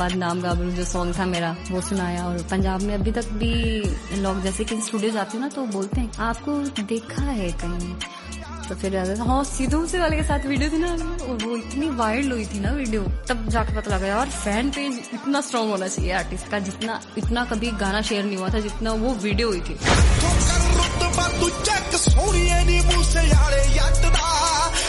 बाद नाम गाबरू जो सॉन्ग था मेरा वो सुनाया। और पंजाब में अभी तक भी लोग जैसे कि स्टूडियो जाते हैं ना तो बोलते हैं आपको देखा है कहीं, तो फिर हाँ सीधू से वाले के साथ वीडियो थी ना, वो इतनी वायरल हुई थी ना वीडियो, तब जाके पता लगा यार फैन पेज इतना स्ट्रांग होना चाहिए आर्टिस्ट का, जितना इतना कभी गाना शेयर नहीं हुआ था जितना वो वीडियो हुई थी।